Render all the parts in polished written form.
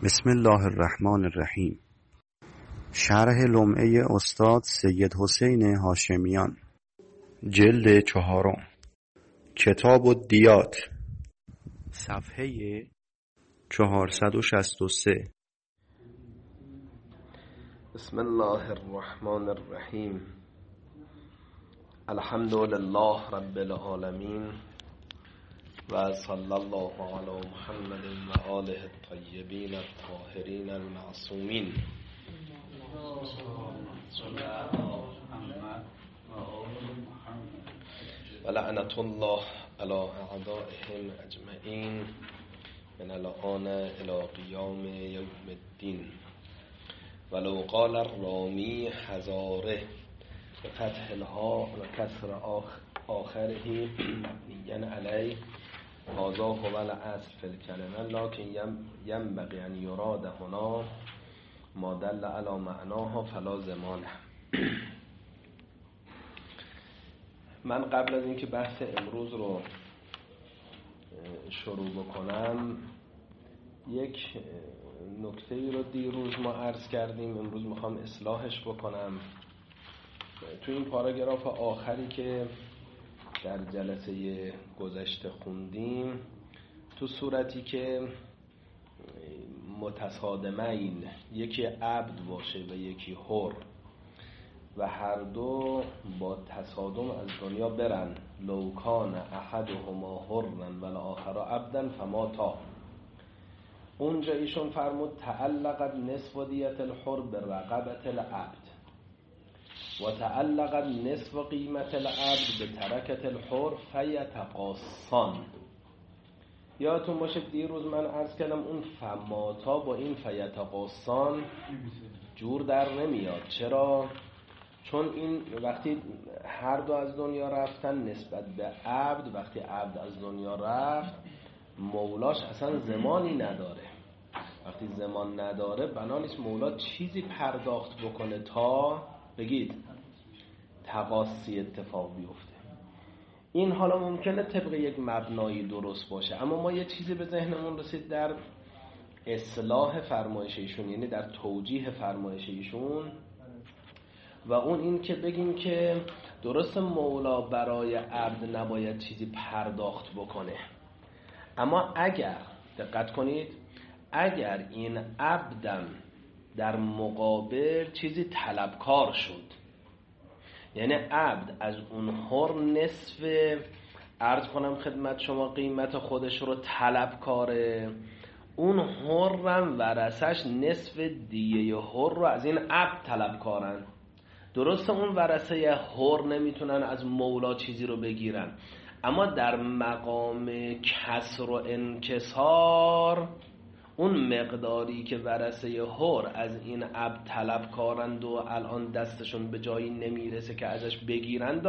بسم الله الرحمن الرحیم. شرح لمعه استاد سید حسین هاشمیان، جلد 4، کتاب الدیات، صفحه 463. بسم الله الرحمن الرحیم. الحمد لله رب العالمین و صلی الله علی محمد و آله الطیبین الطاهرین المعصومین و لعنت الله علی اعدائهم اجمعین من الآن الی قیام یوم الدین. ولو قال الرامی هزاره بفتح الها و کسر آخره مبنیا علیه هذا هو الاصل فی الکلمه لکن ینبغی ان یراد هنا ما دل علی معناها فلا زمانه. من قبل از اینکه بحث امروز رو شروع بکنم یک نکته ای رو دیروز ما عرض کردیم، امروز میخوام اصلاحش بکنم. تو این پاراگراف آخری که در جلسه گذشته خوندیم، تو صورتی که متصادمین، یکی عبد باشه و یکی حر و هر دو با تصادم از دنیا برن، لو کان احدهما حرا و الاخر عبدا فماتا، اونجا ایشون فرمود تعلقت نصف دیت الحر برقبت العبد و تعلقت نصف قیمت العبد به ترکت الحر فیتقاصان. یادتون باشه دیروز من عرض کردم اون فماتا با این فیتقاصان جور در نمیاد. چرا؟ چون این وقتی هر دو از دنیا رفتن نسبت به عبد، وقتی عبد از دنیا رفت مولاش اصلا زمانی نداره. وقتی زمان نداره بنا نیست مولا چیزی پرداخت بکنه تا بگید تقاصی اتفاق بیفته. این حالا ممکنه طبق یک مبنایی درست باشه، اما ما یه چیزی به ذهنمون رسید در اصلاح فرمایش ایشون، یعنی در توجیه فرمایش ایشون، و اون این که بگیم که درست مولا برای عبد نباید چیزی پرداخت بکنه، اما اگر دقت کنید اگر این عبدم در مقابل چیزی طلبکار شد، یعنی عبد از اون حر نصف عرض کنم خدمت شما قیمت خودش رو طلبکاره، اون حرم ورثش نصف دیه حر رو از این عبد طلبکارن. درسته اون ورثه حر نمیتونن از مولا چیزی رو بگیرن، اما در مقام کسر و انکسار اون مقداری که ورثه حر از این عبد طلب کارند و الان دستشون به جایی نمیرسه که ازش بگیرند،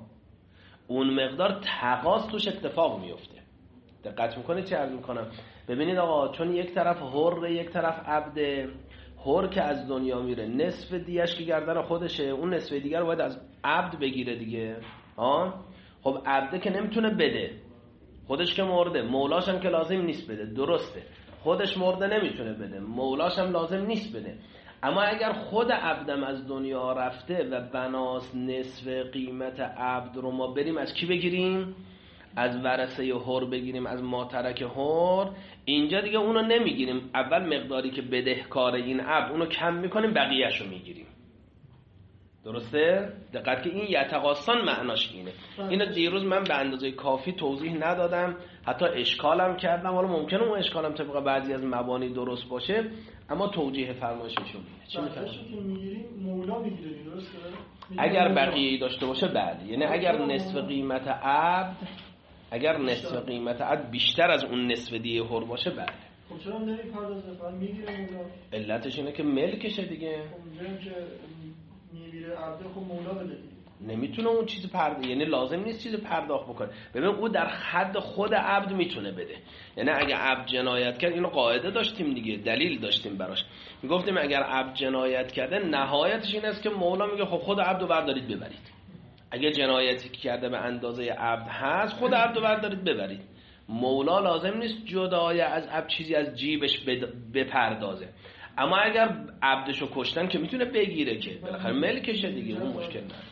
اون مقدار تقاص توش اتفاق میفته. دقت میکنید چه عرض میکنم؟ ببینید آقا، چون یک طرف حر یک طرف عبده، حر که از دنیا میره نصف دیش که گردن خودشه، اون نصف دیگر رو باید از عبد بگیره دیگه. خب عبده که نمیتونه بده، خودش که مرده، مولاش هم که لازم نیست بده، درسته خودش مرده نمیتونه بده، مولاش هم لازم نیست بده، اما اگر خود عبدم از دنیا رفته و بناس نصف قیمت عبد رو ما بریم از کی بگیریم؟ از ورثه حر بگیریم، از ماترک حر، اینجا دیگه اونو نمیگیریم، اول مقداری که بدهکار این عبد اونو کم میکنیم، بقیه‌شو میگیریم. درسته؟ دقت که این یتقاصان معناش اینه. اینو دیروز من به اندازه کافی توضیح ندادم، حتی اشکالم کردم. حالا ممکنه اون اشکالم طبق بعضی از مبانی درست باشه، اما توجیه فرمایششون اینه. چی می‌فهمید؟ که میگیریم مولا میگیره، درسته؟ اگر بقیه‌ای داشته باشه بله، یعنی اگر نصف قیمت عبد بیشتر از اون نصف دیه حر باشه بله. خب چرا نمی‌پردازه؟ فقط میگیره مولا. علتش اینه که ملکشه دیگه. خب میگم که میگیره عبد، خب مولا بده. نمیتونه اون چیزی یعنی لازم نیست چیزی پرداخت بکنه. ببین او در حد خود عبد میتونه بده. یعنی اگه عبد جنایت کرد، اینو قاعده داشتیم دیگه، دلیل داشتیم براش، میگفتیم اگر عبد جنایت کرده نهایتش این است که مولا میگه خب خود عبدو بردارید ببرید. اگه جنایتی کرده به اندازه عبد هست، خود عبدو بردارید ببرید. مولا لازم نیست جدای از عبد چیزی از جیبش بپردازه، اما اگر عبدشو کشتن که میتونه بگیره، که بالاخره ملکشه دیگه، اون مشکل نداره.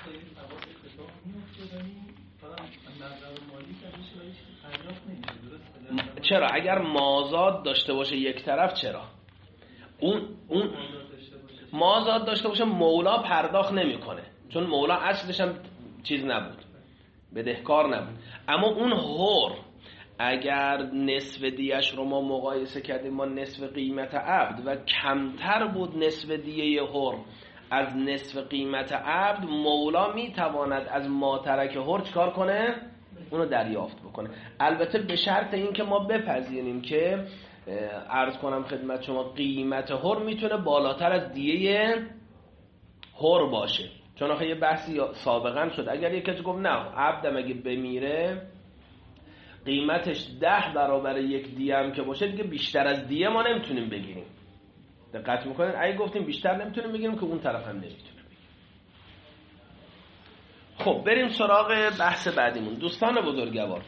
چرا اگر مازاد داشته باشه یک طرف، چرا اون مازاد داشته باشه مولا پرداخت نمیکنه، چون مولا اصلش هم چیز نبود، بدهکار نبود. اما اون حر اگر نصف دیش رو ما مقایسه کردیم با نصف قیمت عبد و کمتر بود نصف دیه حر از نصف قیمت عبد، مولا میتواند از ماترک حر چکار کنه؟ اونو دریافت بکنه. البته به شرط این که ما بپذیریم که عرض کنم خدمت شما قیمت حر میتونه بالاتر از دیه حر باشه، چون آخه یه بحثی سابقا شد، اگر یک کسی گفت نه عبدم اگه بمیره قیمتش 10 برابر یک دیه هم که باشه دیگه بیشتر از دیه ما نمیتونیم بگیریم. دقت میکنید؟ اگه گفتیم بیشتر نمیتونیم بگیریم که اون طرف هم نمیتونه بگیریم. خب بریم سراغ بحث بعدیمون. دوستان بزرگوار،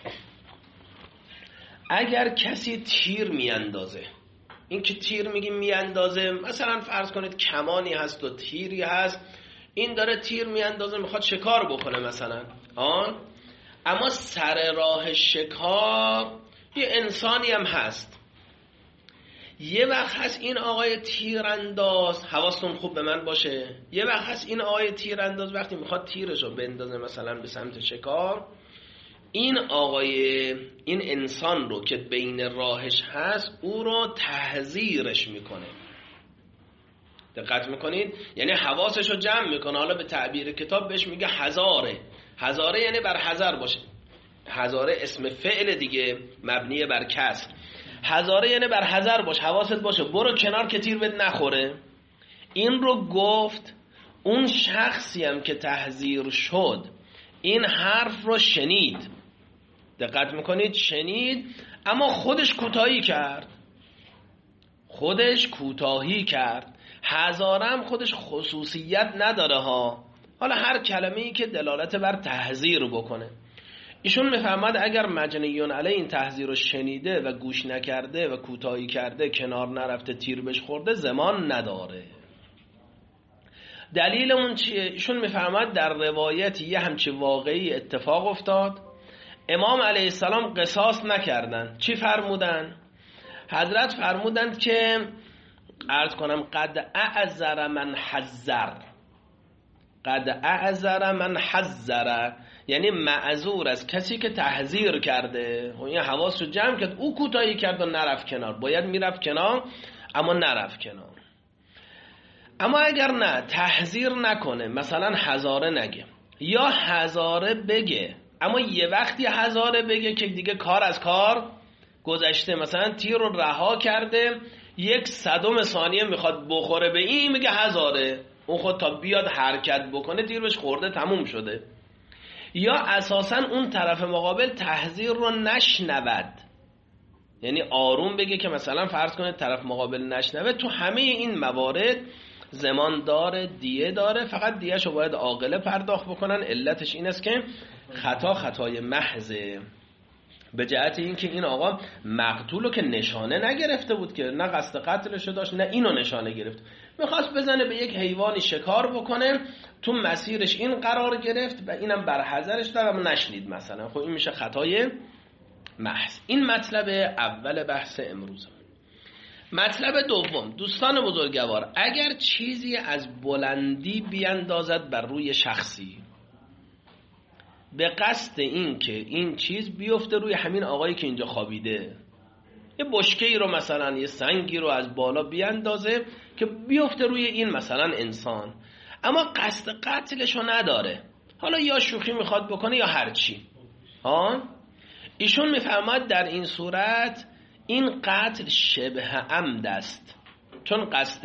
اگر کسی تیر میاندازه، این که تیر میگیم میاندازه، مثلا فرض کنید کمانی هست و تیری هست، این داره تیر میاندازه میخواد شکار بکنه مثلا، اما سر راه شکار یه انسانی هم هست. یه وقت هست این آقای تیرانداز، حواستون خوب به من باشه، یه وقت هست این آقای تیرانداز وقتی میخواد تیرشو بندازه مثلا به سمت شکار، این انسان رو که بین راهش هست او رو تحذیرش میکنه. دقت میکنید؟ یعنی حواسش رو جمع میکنه. حالا به تعبیر کتاب بهش میگه هزاره. هزاره یعنی بر حذر باشه. هزاره اسم فعل دیگه مبنی بر کسر. هزاره یعنی بر حذر باش، حواست باشه، برو کنار که تیر بهت نخوره. این رو گفت. اون شخصی هم که تحذیر شد این حرف رو شنید، دقت میکنید؟ شنید، اما خودش کوتاهی کرد. هزاره هم خودش خصوصیت نداره ها، حالا هر کلمه‌ای که دلالت بر تحذیر بکنه. ایشون میفهمد اگر مجنیون علیه این تحذیر رو شنیده و گوش نکرده و کوتاهی کرده، کنار نرفته، تیر بهش خورده، زمان نداره. دلیل اون چیه؟ ایشون میفهمد در روایت یه همچی واقعی اتفاق افتاد، امام علیه السلام قصاص نکردن. چی فرمودن؟ حضرت فرمودند که عرض کنم قد اعذر من حذر، یعنی معذور از کسی که تحذیر کرده. اون یه حواس رو جمع کرد، او کوتاهی کرد و نرفت کنار. باید میرفت کنار اما نرفت کنار. اما اگر نه تحذیر نکنه، مثلا هزاره نگه یا هزاره بگه، اما یه وقتی هزاره بگه که دیگه کار از کار گذشته، مثلا تیر رو رها کرده، 1/100 ثانیه میخواد بخوره به این، میگه هزاره، اون خود تا بیاد حرکت بکنه تیر بهش خورده، تموم شده. یا اساسا اون طرف مقابل تحذیر رو نشنود، یعنی آروم بگه که مثلا فرض کنه طرف مقابل نشنوه. تو همه این موارد زمان داره، دیه داره، فقط دیه‌شو باید عاقله پرداخت بکنن. علتش این است که خطای محضه، به جهت این که این آقا مقتولو که نشانه نگرفته بود، که نه قصد قتلشو داشت نه اینو نشانه گرفت، میخواست بزنه به یک حیوانی شکار بکنه، تو مسیرش این قرار گرفت و اینم بر حذرش داره و نشنید مثلا. خب این میشه خطای محض. این مطلب اول بحث امروز. مطلب دوم، دوستان بزرگوار، اگر چیزی از بلندی بیاندازد بر روی شخصی به قصد این که این چیز بیفته روی همین آقایی که اینجا خوابیده، یه بشکه‌ای رو مثلا یه سنگی رو از بالا بیاندازه که بیفته روی این مثلا انسان، اما قصد قتلشو نداره، حالا یا شوخی میخواد بکنه یا هرچی، ایشون میفهمد در این صورت این قتل شبه عمد است، چون قصد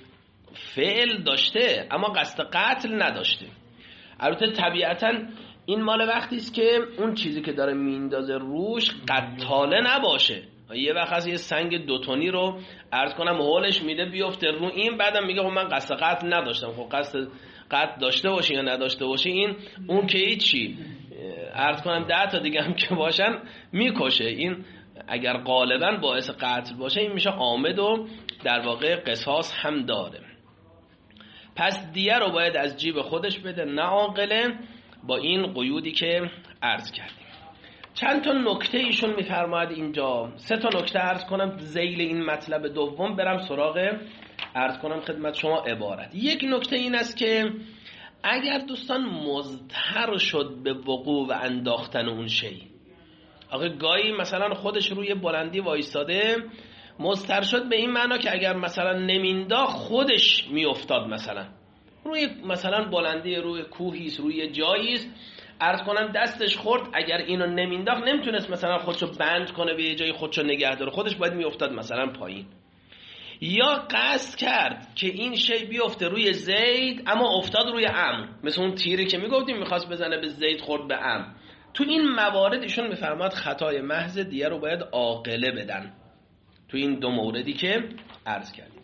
فعل داشته اما قصد قتل نداشته. البته طبیعتاً این مال وقتی است که اون چیزی که داره میندازه روش قتاله نباشه. یه وقت از یه سنگ 2 تنی رو عرض کنم هولش میده بیفته رو این، بعدم میگه خب من قصد قتل نداشتم. خب قصد قتل داشته باشی یا نداشته باشی، این اون که هیچی عرض کنم 10 تا دیگه هم که باشن میکشه. این اگر غالبا باعث قتل باشه این میشه عامد و در واقع قصاص هم داره. پس دیه رو باید از جیب خودش بده، نه عاقله، با این قیودی که عرض کردیم. چند تا نکته ایشون میفرماید اینجا، 3 تا نکته عرض کنم ذیل این مطلب دوم، برم سراغ عرض کنم خدمت شما عبارت. یک نکته این است که اگر دوستان مضطر شد به وقوع و انداختن اون شی، آقا گاهی مثلا خودش روی بلندی وایستاده، مضطر شد به این معنا که اگر مثلا نمینداخت خودش میافتاد، مثلا روی مثلا بلندی روی کوهیست، روی جاییست، عرض کنم دستش خورد، اگر اینو نمینداخت نمیتونست مثلا خودشو بند کنه به یه جای خودشو نگه داره، خودش باید میافتاد مثلا پایین. یا قصد کرد که این شی بیفته روی زید اما افتاد روی عمرو، مثل اون تیری که میگفتیم میخواست بزنه به زید خورد به عمرو. تو این موارد ایشون میفرماد خطای محض، دیگه رو باید عاقله بدن، تو این 2 موردی که عرض کردیم.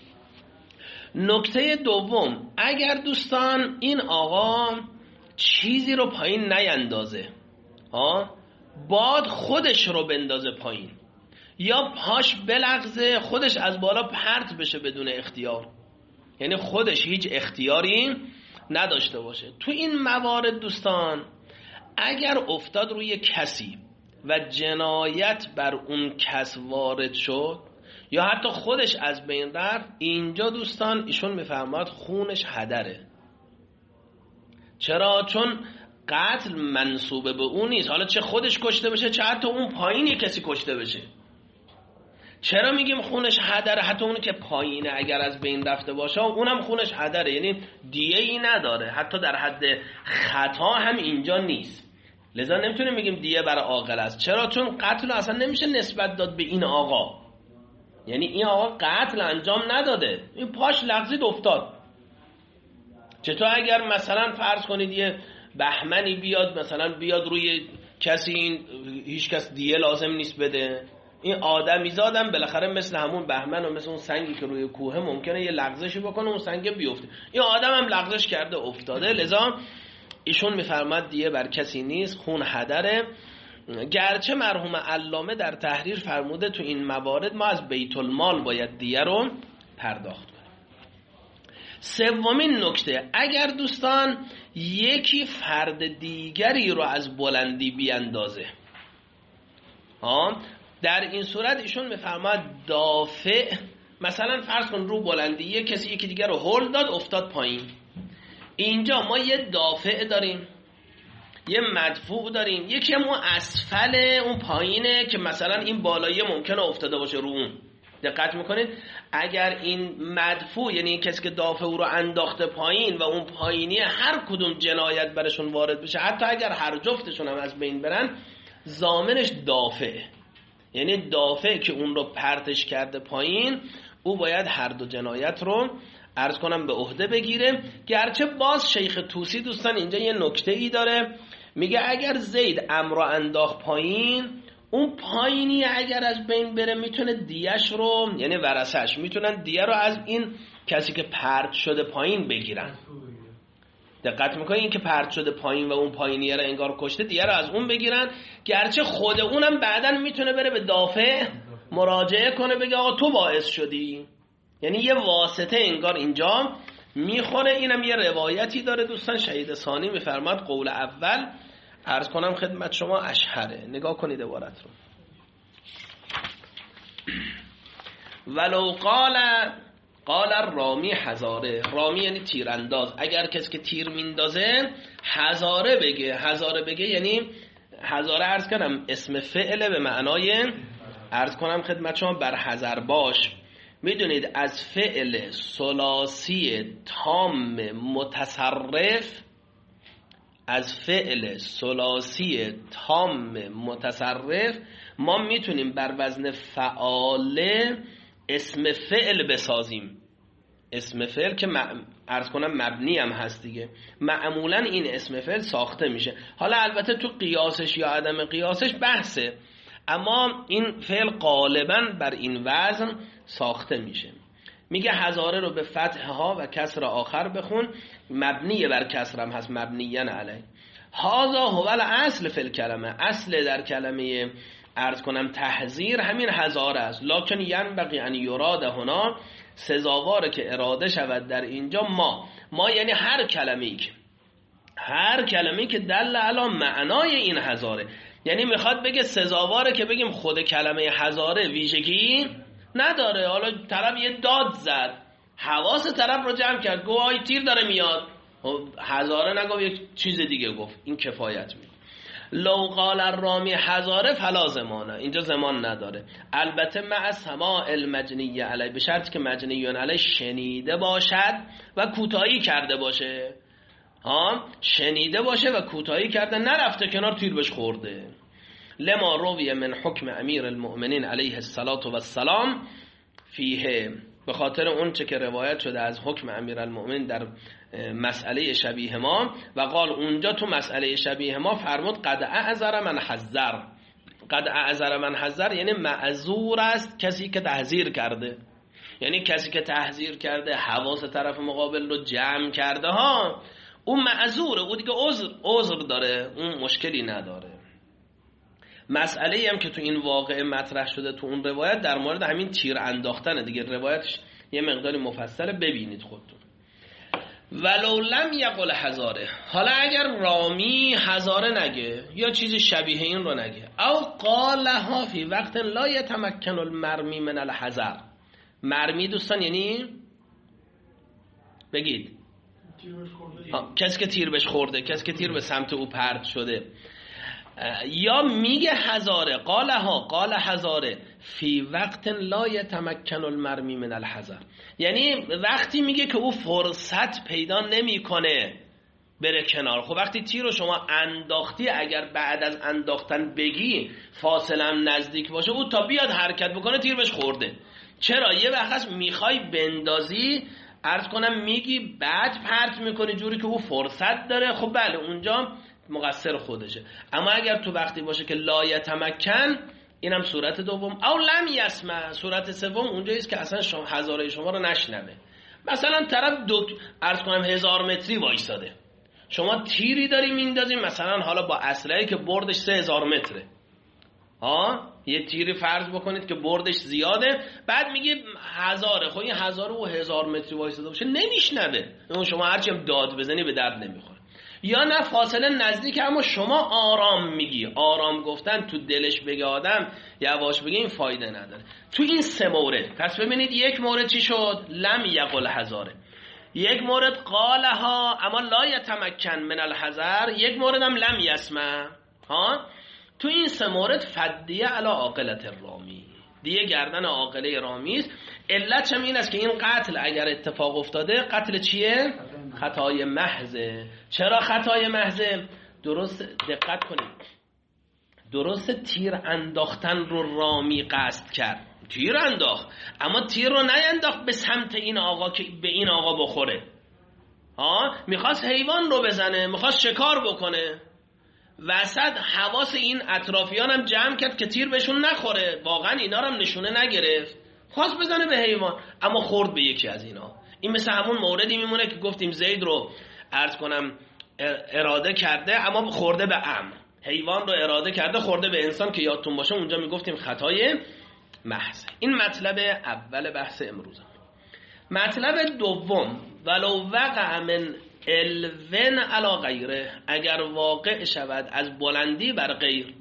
نکته دوم، اگر دوستان این آقا چیزی رو پایین نیندازه، باد خودش رو بندازه پایین، یا پاش بلغزه خودش از بالا پرت بشه بدون اختیار، یعنی خودش هیچ اختیاری نداشته باشه، تو این موارد دوستان اگر افتاد روی کسی و جنایت بر اون کس وارد شد یا حتی خودش از بین رفت، اینجا دوستان ایشون میفرماد خونش هدره. چرا؟ چون قتل منسوبه به اون نیست، حالا چه خودش کشته بشه چه حتی اون پایینی کسی کشته بشه. چرا میگیم خونش هدره؟ حتی اونی که پایینه اگر از بین رفته باشه اونم خونش هدره، یعنی دیه ای نداره، حتی در حد خطا هم اینجا نیست. لذا نمیتونیم بگیم دیه برای عاقل است. چرا؟ چون قتل اصلا نمیشه نسبت داد به این آقا، یعنی این آقا قتل انجام نداده، این پاش لغزید افتاد. چطور اگر مثلا فرض کنید یه بهمنی بیاد مثلا بیاد روی کسی، این هیچ کس دیه لازم نیست بده، این آدمی زادم بالاخره مثل همون بهمن و مثل اون سنگی که روی کوه ممکنه یه لغزشی بکنه اون سنگ بیفته، این آدم هم لغزش کرده افتاده، لذا ایشون میفرماد دیه بر کسی نیست، خون هدره. گرچه مرحوم علامه در تحریر فرموده تو این موارد ما از بیت المال باید دیه رو پرداخت کنیم. سومین نکته، اگر دوستان یکی فرد دیگری رو از بلندی بیاندازه، در این صورت ایشون میفرماد دافع، مثلا فرض کن رو بلندی یه کسی یکی دیگر رو هل داد افتاد پایین، اینجا ما یه دافع داریم یه مدفوع داریم، یکی هم اون اسفل اون پایینه که مثلا این بالایی ممکنه افتاده باشه رو اون. دقت میکنید اگر این مدفوع یعنی این کسی که دافع او رو انداخته پایین و اون پایینی هر کدوم جنایت برشون وارد بشه، حتی اگر هر جفتشون هم از بین برن، ضامنش دافعه، یعنی دافع که اون رو پرتش کرده پایین او باید هر 2 جنایت رو عرض کنم به عهده بگیره. گرچه باز شیخ طوسی دوستان اینجا یه نکته ای داره، میگه اگر زید عمرو رو انداخت پایین، اون پایینی اگر از بین بره میتونه دیش رو، یعنی ورثش میتونن دیه رو از این کسی که پرت شده پایین بگیرن. دقت میکنی این که پرت شده پایین و اون پایینیه رو انگار کشته، دیه رو از اون بگیرن، گرچه خود اونم بعداً میتونه بره به دافع مراجعه کنه بگه آقا تو باعث شدی، یعنی یه واسطه انگار اینجا میخوره. اینم یه روایتی داره دوستان، شهید ثانی میفرماد قول اول عرض کنم خدمت شما اشهره، نگاه کنید عبارت رو. ولو قال رامی هزاره، رامی یعنی تیرانداز، اگر کسی که تیر میندازه هزاره بگه یعنی هزاره عرض کنم اسم فعله به معنای عرض کنم خدمت شما بر حذر باش. میدونید از فعل ثلاثی تام متصرف، از فعل ثلاثی تام متصرف ما میتونیم بر وزن فعاله اسم فعل بسازیم. اسم فعل که عرض کنم مبنی هم هست دیگه، معمولا این اسم فعل ساخته میشه. حالا البته تو قیاسش یا عدم قیاسش بحثه، اما این فعل غالبا بر این وزن ساخته میشه. میگه هزاره رو به فتح ها و کسر آخر بخون، مبنی بر کسر هم هست، مبنیاً علیه. هذا هو الاصل فی الکلمه، اصل در کلمه عرض کنم تحذیر همین هزاره است. لکن ینبغی ان یراد هنا، سزاواره که اراده شود در اینجا ما یعنی هر کلمه‌ای که دل علی معنای این هزاره. یعنی میخواد بگه سزاواره که بگیم خود کلمه هزاره ویژگی نداره. حالا طرف یه داد زد، حواس طرف رو جمع کرد، گفت آی تیر داره میاد، هزاره نگفت، یک چیز دیگه گفت، این کفایت میکنه. لو قال الرامی هزاره فلا زمانه، اینجا زمان نداره. البته مع سماع المجنی علی، به شرطی که مجنی علی شنیده باشد و کوتاهی کرده باشه. شنیده باشه و کوتاهی کرده، نرفته کنار تیر بهش خورده. لما روی من حکم امیر المؤمنین علیه السلام فیه، به خاطر اون چه که روایت شده از حکم امیر المؤمنین در مسئله شبیه ما. و قال اونجا تو مسئله شبیه ما فرمود قد اعذر من حذر. قد اعذر من حذر یعنی معذور است کسی که تحذیر کرده. یعنی کسی که تحذیر کرده حواس طرف مقابل رو جمع کرده ها، اون معذوره، اون دیگه عذر داره، اون مشکلی نداره. مسئله هم که تو این واقعه مطرح شده تو اون روایت در مورد همین تیر انداختنه دیگه. روایتش یه مقداری مفصله، ببینید خودتون. ولو لم یقل هزاره، حالا اگر رامی هزاره نگه یا چیز شبیه این رو نگه، او قالها فی وقت لا یتمکن المرمی من الحذر. مرمی دوستان یعنی بگید کسی که تیر بهش خورده، کسی که تیر به سمت او پرت شده. یا میگه هزاره، قال هزاره فی وقت لا یتمکن المرمی من الحذر، یعنی وقتی میگه که او فرصت پیدا نمیکنه بره کنار. خب وقتی تیر رو شما انداختی، اگر بعد از انداختن بگی فاصله هم نزدیک باشه، او تا بیاد حرکت بکنه تیر بهش خورده. چرا؟ یه وقت میخوای بندازی، عرض کنم میگی بعد پرت میکنی جوری که او فرصت داره. خب بله اونجا مقصر خودشه. اما اگر تو وقتی باشه که لا یتمکن، اینم صورت دوم. او لم یسمع، صورت سوم اونجاییست که اصلا هزاره شما رو نشنوه. مثلا طرف عرض کنم 1000 متری وایساده، شما تیری داری میندازی مثلا حالا با اسلحه‌ای که بردش 3000 متره، یه تیری فرض بکنید که بردش زیاده، بعد میگه هزاره. خب این هزاره و 1000 متری وایساده باشه نمیشنوه، اون شما هرچی هم داد بزنی به درد نمیخوره. یا نه فاصله نزدیک، اما شما آرام میگی. آرام گفتن تو دلش بگه آدم، یواش بگه، این فایده نداره. تو این سه مورد پس ببینید، یک مورد چی شد؟ لم یقل هزاره. یک مورد قالها اما لا یتمکن من الحذر. یک مورد هم لم یسمع. تو این سه مورد فدیه علی عاقلت الرامی، دیگه گردن عاقله رامی است. علت هم این است که این قتل اگر اتفاق افتاده، قتل چیه؟ خطای محضه. چرا خطای محضه؟ درست دقت کنید، درست تیر انداختن رو رامی قصد کرد، تیر انداخت، اما تیر رو نینداخت به سمت این آقا که به این آقا بخوره. میخواست حیوان رو بزنه، میخواست شکار بکنه. وسط حواس این اطرافیان هم جمع کرد که تیر بهشون نخوره. واقعا اینا رو هم نشونه نگرفت، خواست بزنه به حیوان اما خورد به یکی از اینا. این مثل همون موردی میمونه که گفتیم زید رو عرض کنم اراده کرده اما خورده به عمرو، حیوان رو اراده کرده خورده به انسان، که یادتون باشه اونجا میگفتیم خطای محض. این مطلب اول بحث امروز. مطلب دوم، ولو وقع من الون علی غیره، اگر واقع شود از بلندی بر غیر،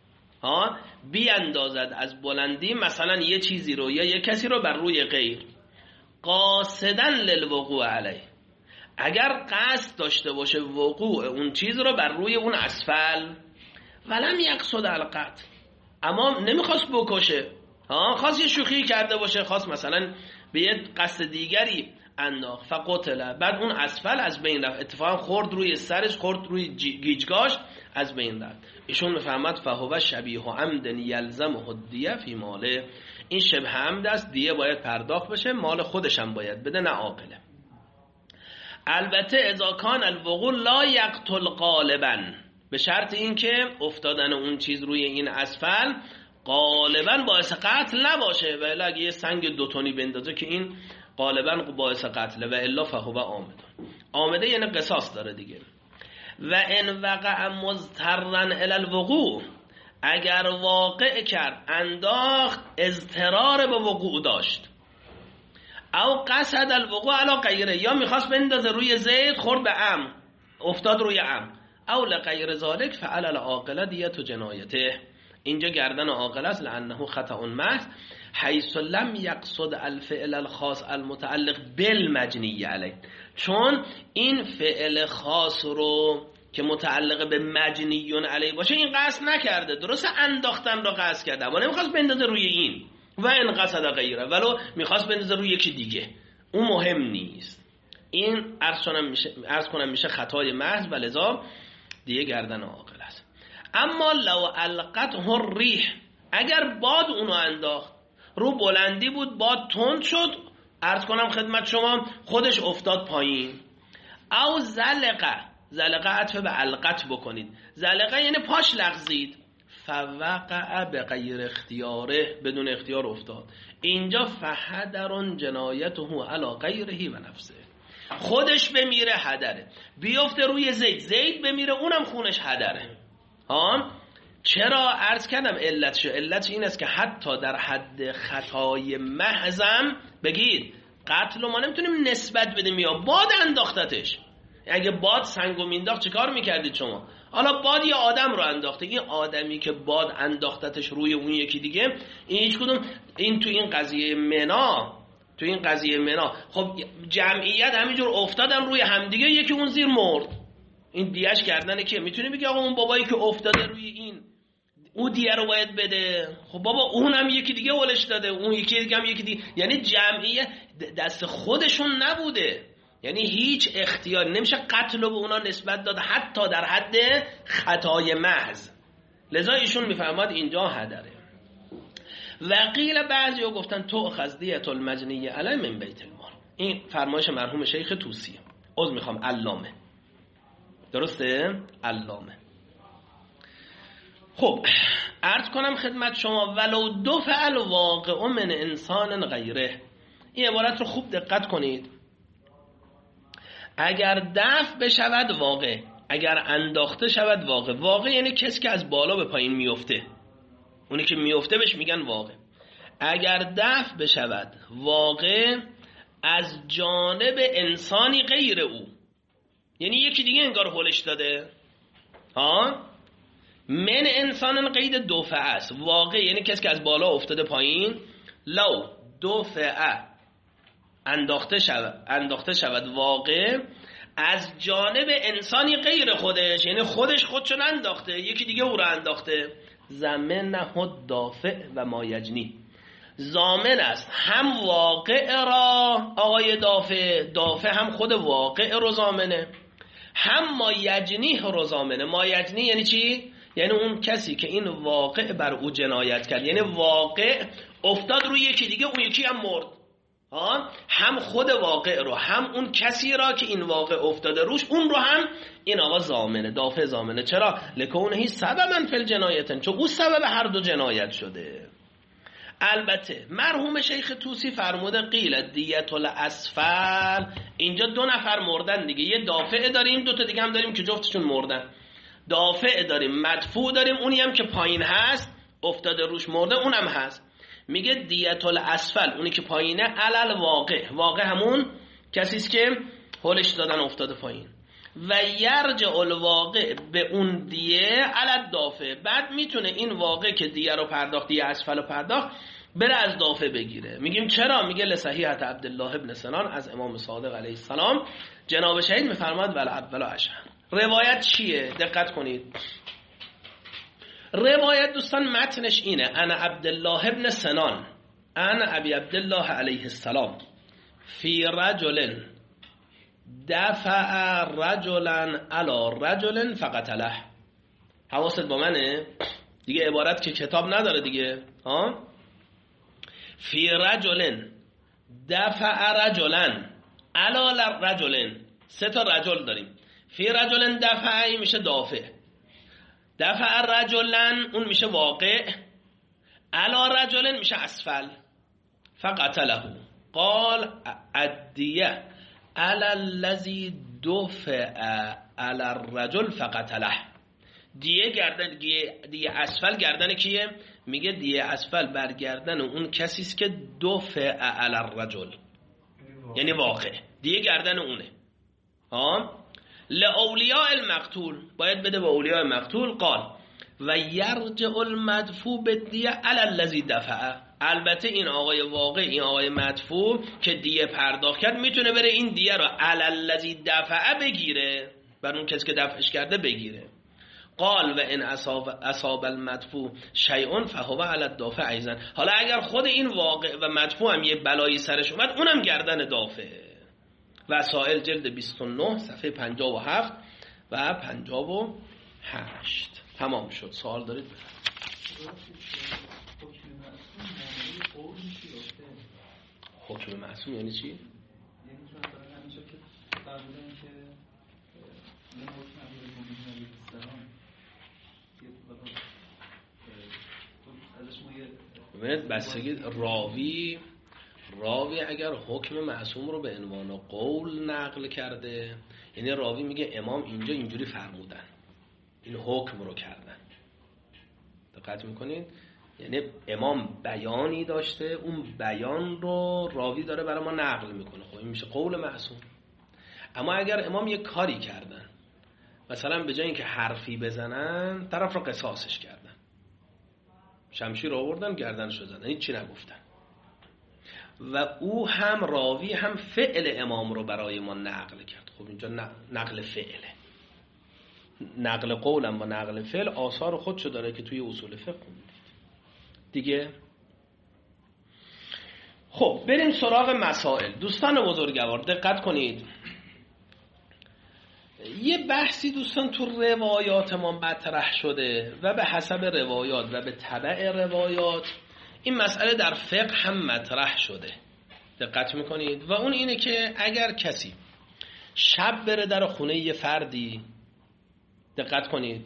بیاندازد از بلندی مثلا یه چیزی رو یا یه کسی رو بر روی غیر، قاصدن للوقوع علیه، اگر قصد داشته باشه وقوع اون چیز رو بر روی اون اسفل، ولم یقصد القتل، اما نمیخواست بکشه، خواست یه شوخی کرده باشه، خواست مثلا به یه قصد دیگری انداخت، فقتل، بعد اون اسفل از بین رفت، اتفاقا خورد روی سرش، خورد روی گیجگاش، از بین رفت. ایشون میفهمد فهو شبیه عمد یلزمه الدیه فی ماله، این شبه عمد است، دیه باید پرداخت بشه، مال خودش هم باید بده، نه عاقله. البته اذا کان الوقوع لا یقتل غالبا، به شرط این که افتادن اون چیز روی این اسفل غالبا باعث قتل نباشه، ولی اگه یه سنگ 2 تنی بندازه که این غالبا باعث قتله، و الا فهو آمده. آمده یعنی قصاص داره دیگه. و ان وقع مضطرا الی الوقوع، اگر واقع کرد انداخت اضطرار به وقوع داشت، او قصد الوقوع علی غیره، یا میخواست بندازه روی زید خورد به عمد افتاد روی عمد، او لغیر ذالک فعل العاقله دیت جنایته، اینجا گردن عاقل است، لانه خطأ محض حیث لم یقصد الفعل الخاص المتعلق بالمجنی علیه، چون این فعل خاص رو که متعلق به مجنیون علیه باشه این قصد نکرده، درسته انداختن رو قصد کرده اما نمیخواست بندازه روی این، و این قصد غیره، ولو میخواست بندازه روی یکی دیگه، اون مهم نیست. این عرض کنم میشه خطای محض و لذا دیگه گردن عاقل است. اما لو القته الریح، اگر باد اونو انداخت، رو بلندی بود باد تند شد، عرض کنم خدمت شما خودش افتاد پایین، او زلقه عطف به علقت بکنید، زلقه یعنی پاش لغزید، فوقع به غیر اختیاره، بدون اختیار افتاد، اینجا فحدر جنایته علی غیره و نفسه، خودش بمیره هدره، بیفته روی زید بمیره اونم خونش هدره. چرا عرض کردم علت این است که حتی در حد خطای محضم بگید قتل رو ما نمیتونیم نسبت بدیم، یا باد انداختتش، اگه باد سنگو مینداخت چه کار میکردید شما؟ حالا باد یه آدم رو انداخته، این آدمی که باد انداختتش روی اون یکی دیگه، این هیچ کدوم این تو این قضیه منا خب جمعیت همینجور افتادن روی همدیگه، یکی اون زیر مرد، این دیش کردنه که میتونی بگی آقا اون بابایی که افتاده روی این اون دیه رو باید بده، خب بابا اون هم یکی دیگه ولش داده، اون یکی دیگه هم یکی دیگه، یعنی جمعیت دست خودشون نبوده، یعنی هیچ اختیار نمیشه قتل رو به اونا نسبت داد حتی در حد خطای محض، لذا ایشون میفهمد اینجا هدره. وقیل بعضی ها گفتن تؤخذ دیة المجنی علی من بیت المال، این فرمایش مرحوم شیخ طوسیه، عذر میخوام علامه، درسته؟ علامه. خب عرض کنم خدمت شما ولو دفع الواقع من انسان غیره، این عبارت رو خوب دقت کنید، اگر دفع بشود واقع، اگر انداخته شود واقع، واقع یعنی کسی که از بالا به پایین میفته، اونی که میفته بهش میگن واقع، اگر دفع بشود واقع از جانب انسانی غیر او، یعنی یکی دیگه انگار هولش داده، من انسان قید دفعه است، واقع یعنی کسی که از بالا افتاده پایین، لو دفعه انداخته شود واقع از جانب انسانی غیر خودش، یعنی خودشو انداخته، یکی دیگه او رو انداخته، ضمنه الدافع و ما یجنی، ضامن است هم واقع را آقای دافع هم خود واقع رو ضامنه، هم ما یجنیه رو ضامنه. ما یجنی یعنی چی؟ یعنی اون کسی که این واقع بر او جنایت کرد، یعنی واقع افتاد روی یکی دیگه، اون یکی هم مرد، هم خود واقع رو هم اون کسی را که این واقع افتاده روش اون رو هم این آقا ضامنه، دافع ضامنه. چرا؟ لکونه سببا فی الجنایت، چون او سبب هر دو جنایت شده. البته مرحوم شیخ طوسی فرموده قیل دیت الاسفل، اینجا دو نفر مردن دیگه، یه دافع داریم، دو تا دیگه هم داریم که جفتشون مردن، دافع داریم مدفوع داریم، اونی هم که پایین هست افتاده روش مرده اونم هست. میگه دیت الاسفل اونی که پایینه، علل واقع همون کسی است که هولش دادن افتاده پایین، و یرجع الواقع به اون دیه علل دافع، بعد میتونه این واقع که دیه رو پرداخت، دیه اسفل رو پرداخت، بره از دافع بگیره. میگیم چرا؟ میگه لصحیحة عبدالله ابن سنان از امام صادق علیه السلام، جناب شهید میفرماد ول اول اشهر. روایت چیه؟ دقت کنید. روایت دوستان متنش اینه: انا عبدالله ابن سنان انا ابی عبدالله علیه السلام فی رجل دفع رجلا علی رجل فقتله. حواست با منه دیگه، عبارت که کتاب نداره دیگه، فی رجل دفع رجلا علی رجل، سه تا رجل داریم، فی رجل دفع میشه دافع، دفع رجلا اون میشه واقع، علی رجل میشه اسفل، فقتله. قال الدیه علی الذی دفع علی الرجل فقتله. دیه اسفل گردن کیه؟ میگه دیه اسفل بر گردن اون کسی است که دفع علی الرجل، یعنی واقع دیه گردن اونه. لاولیاء المقتول، باید بده به اولیاء مقتول. قال و یرجع المدفوع بالدیه علی الذی دفع. البته این آقای واقع، این آقای مدفوع که دیه پرداخت کرد، میتونه بره این دیه رو علی الذی دفع بگیره، بر اون کسی که دفعش کرده بگیره. قال و ان اصاب المدفوع شیء فهو علی الدافع ایضا. حالا اگر خود این واقع و مدفوع هم یه بلایی سرش اومد، اونم گردن دافعه. وسائل جلد 29 صفحه 57 و 58. تمام شد. سوال دارید بفرمایید. حکم معصوم یعنی چی؟ یعنی که مثلا همیشه که فرمودن که این حکم علی السلام ازش ما یه ببینید بستگی راوی اگر حکم معصوم رو به عنوان قول نقل کرده، یعنی راوی میگه امام اینجا اینجوری فرمودن، این حکم رو کردن. دقت میکنید؟ یعنی امام بیانی داشته، اون بیان رو راوی داره برای ما نقل میکنه، خب این میشه قول معصوم. اما اگر امام یک کاری کردن، مثلا به جای اینکه حرفی بزنن طرف رو قصاصش کردن، شمشیر رو آوردن گردنش رو زدن، هیچ چی نگفتن، و او هم راوی هم فعل امام رو برای ما نقل کرد، خب اینجا نقل فعله. نقل قولم و نقل فعل آثار خودشو داره که توی اصول فقه خوندید دیگه. خب بریم سراغ مسائل. دوستان بزرگوار دقت کنید، یه بحثی دوستان تو روایات ما مطرح شده و به حسب روایات و به تبع روایات این مسئله در فقه هم مطرح شده. دقت میکنید؟ و اون اینه که اگر کسی شب بره در خونه یه فردی، دقت کنید،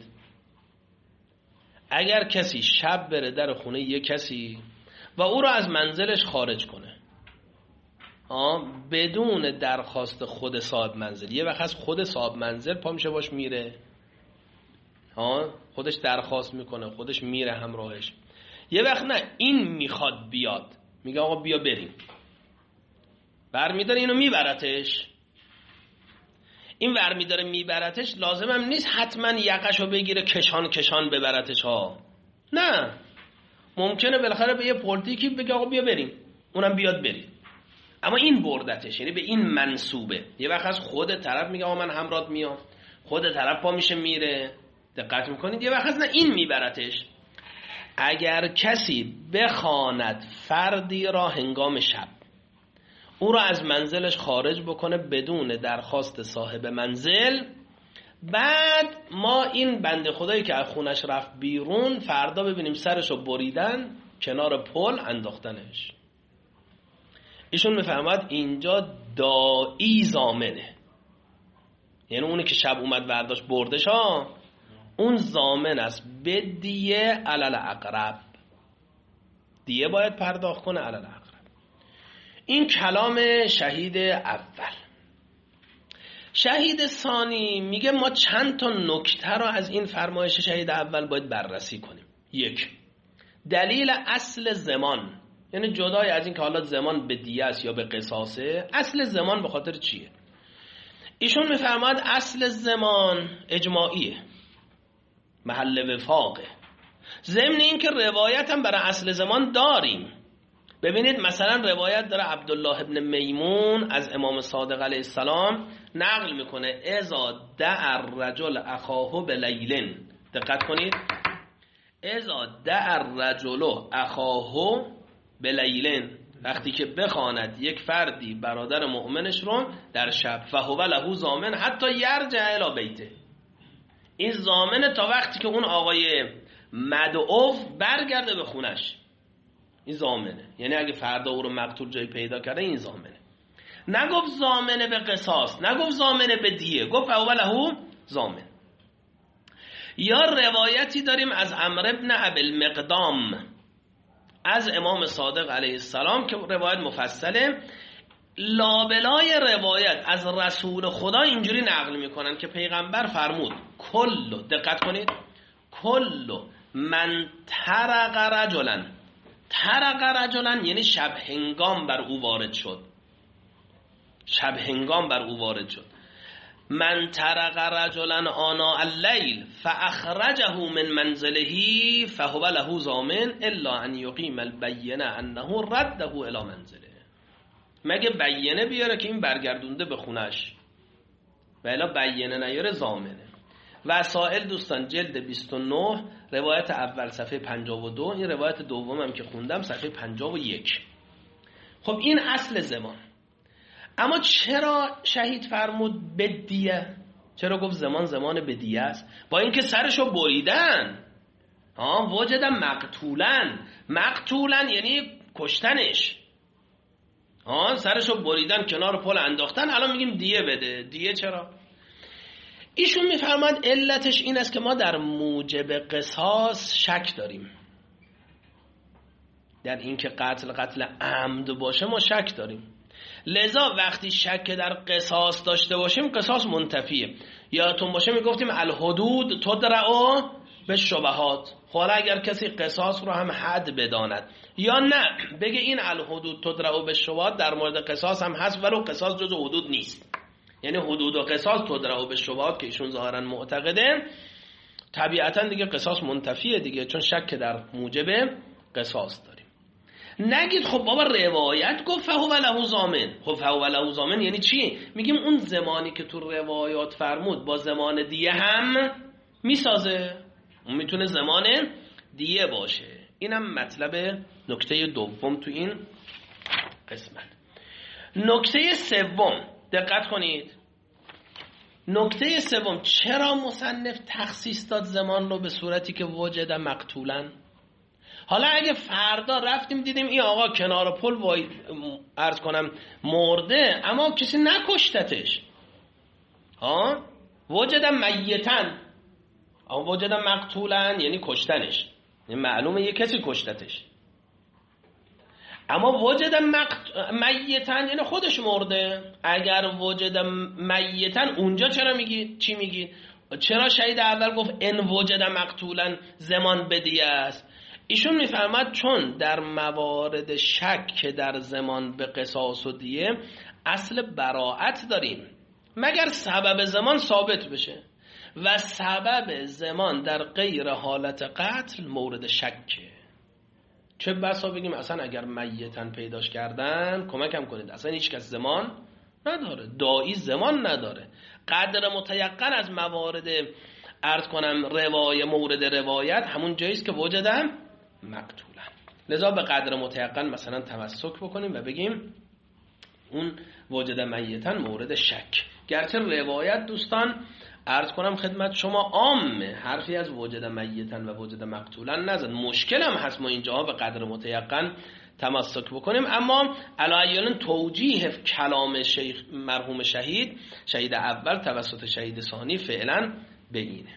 اگر کسی شب بره در خونه یه کسی و او رو از منزلش خارج کنه بدون درخواست خود صاحب منزل، یه وقت از خود صاحب منزل پا میشه باش میره، خودش درخواست میکنه، خودش میره همراهش، یه وقت نه این میخواد بیاد، میگه آقا بیا بریم، برمیداره اینو میبرتش، این برمیداره میبرتش، لازم هم نیست حتما یقشو بگیره کشان ببرتش ها، نه، ممکنه بالاخره به یه پلیتیکی بگه آقا بیا بریم، اونم بیاد بریم، اما این بردتش، یعنی به این منسوبه. یه وقت از خود طرف میگه آقا من همراهت میام، خود طرف پا میشه میره، دقت میکنید؟ یه وقت نه این میبرتش. اگر کسی بخواند فردی را هنگام شب، او را از منزلش خارج بکنه بدون درخواست صاحب منزل، بعد ما این بنده خدایی که از خونش رفت بیرون فردا ببینیم سرشو بریدن کنار پل انداختنش، ایشون میفهمد اینجا داعی ضامنه، یعنی اونی که شب اومد برداشت بردش اون ضامن است به دیه علل اقرب، دیه باید پرداخت کنه علل اقرب. این کلام شهید اول. شهید ثانی میگه ما چند تا نکته رو از این فرمایش شهید اول باید بررسی کنیم. یک، دلیل اصل زمان، یعنی جدای از این که حالا زمان به دیه است یا به قصاصه، اصل زمان به خاطر چیه؟ ایشون میفرماد اصل زمان اجماعیه، محل وفاقه، ضمن این که روایت هم برای اصل زمان داریم. ببینید مثلا روایت داره عبدالله ابن میمون از امام صادق علیه السلام نقل میکنه اذا دع الرجل اخاه بلیل، دقت کنید، اذا دع الرجل اخاه بلیل، وقتی که بخواند یک فردی برادر مؤمنش رو در شب، فهو له ضامن حتی یرجع الی بیته، این ضامنه تا وقتی که اون آقای مدعو برگرده به خونش، این ضامنه، یعنی اگه فردا او رو مقتول جایی پیدا کرده این ضامنه. نگفت ضامنه به قصاص، نگفت ضامنه به دیه، گفت فهو له ضامن. یا روایتی داریم از عمرو بن ابی المقدام از امام صادق علیه السلام که روایت مفصله، لابلای روایت از رسول خدا اینجوری نقل میکنن که پیغمبر فرمود کلو، دقت کنید، کلو من ترق رجلا یعنی شب هنگام بر او وارد شد، شب هنگام بر او وارد شد. من ترق رجلا آناء اللیل فاخرجه من منزله فهو له ضامن الا ان یقیم البینه انه رده الى منزله. مگه بینه بیاره که این برگردونده به خونش، و الا بینه نیاره ضامنه. وسائل دوستان جلد 29 روایت اول صفحه 52، این روایت دومم که خوندم صفحه 51. خب این اصل زمان. اما چرا شهید فرمود بدیه؟ چرا گفت زمان بدیه است؟ با اینکه سرشو بریدن، وجدم مقتولن یعنی کشتنش، سرشو بریدن کنار پل انداختن، الان میگیم دیه بده. دیه چرا؟ ایشون میفرماد علتش این است که ما در موجب قصاص شک داریم، در اینکه قتل عمد باشه ما شک داریم. لذا وقتی شک در قصاص داشته باشیم قصاص منتفیه. یادتون باشه میگفتیم الحدود تدرع بالشبهات. حالا اگر کسی قصاص رو هم حد بداند یا نه بگه این الحدود تدرع بالشبهات در مورد قصاص هم هست ولو قصاص جزء حدود نیست، یعنی حدود و قصاص تدرع بالشبهات که ایشون ظاهرا معتقده، طبیعتا دیگه قصاص منتفیه دیگه، چون شک در موجب قصاص داریم. نگید خب بابا روایت گفت فهو له ضامن. خب فهو له ضامن یعنی چی؟ میگیم اون زمانی که تو روایات فرمود با زمان دیه هم میسازه، اون میتونه زمان دیه باشه. اینم مطلب نکته دوم تو این قسمت. نکته سوم دقت کنید، نکته سوم چرا مصنف تخصیص داد زمان رو به صورتی که وجد مقتولن؟ حالا اگه فردا رفتیم دیدیم این آقا کنار پل عرض کنم مرده اما کسی نکشتتش، وجد میتن، وجد مقتولن یعنی کشتنش، یعنی معلومه یه کسی کشتتش. اما وجد میتن یعنی خودش مرده. اگر وجد میتن اونجا چرا میگی؟ چی میگی؟ چرا شهید اول گفت ان وجد مقتولن زمان بدیه است؟ ایشون میفرماد چون در موارد شک در زمان به قصاص و دیه اصل براعت داریم مگر سبب زمان ثابت بشه، و سبب زمان در غیر حالت قتل مورد شکه. چه بسا بگیم اصلا اگر میتن پیداش کردن کمکم کنید، اصلا هیچ کس زمان نداره، داعی زمان نداره. قدر متیقن از موارد عرض کنم مورد روایت همون جاییست که وجدن مقتولن. لذا به قدر متیقن مثلا تمسک بکنیم و بگیم اون وجد میتن مورد شک. گرچه روایت دوستان عرض کنم خدمت شما عامه، حرفی از وجد میتن و وجد مقتولن نزد. مشکل هم هست ما اینجا به قدر متیقن تمسک بکنیم، اما علایان توجیه کلام شیخ مرحوم شهید اول توسط شهید ثانی فعلا به اینه.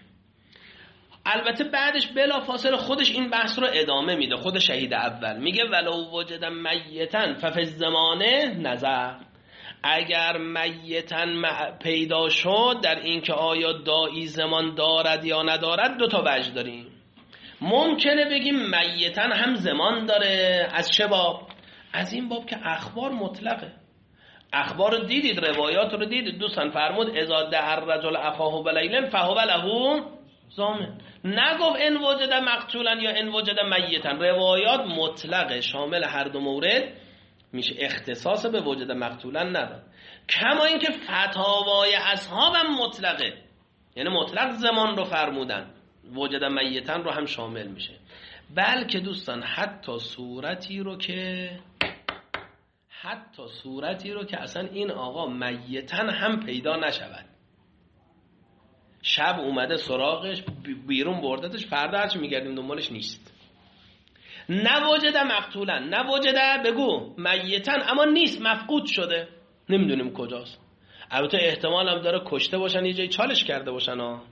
البته بعدش بلافاصله خودش این بحث رو ادامه میده. خود شهید اول میگه ولو وجد میتن ففی الزمانه نظر، اگر میتن پیدا شد در این که آیا داعی زمان دارد یا ندارد دو تا وجه داریم. ممکنه بگیم میتن هم زمان داره. از چه باب؟ از این باب که اخبار مطلقه. اخبار رو دیدید، روایات رو دیدید دوستان. فرمود اذا دعا الرجل اخاه بلیل فهو له ضامن. نگفت ان وجد مقتولا یا ان وجد میتن. روایات مطلقه، شامل هر دو مورد میشه، اختصاص به وجد مقتولا نداره. کما اینکه فتاوای اصحاب هم مطلقه، یعنی مطلق زمان رو فرمودن، وجد میتن رو هم شامل میشه. بلکه دوستان حتی صورتی رو که اصلا این آقا میتن هم پیدا نشود، شب اومده سراغش بیرون بردتش، فردا هرچی میگردیم دنبالش نیست. نوجد مقتولن، نوجد بگو میتن، اما نیست، مفقود شده، نمیدونیم کجاست. البته احتمال هم داره کشته باشن، یه جایی چالش کرده باشن.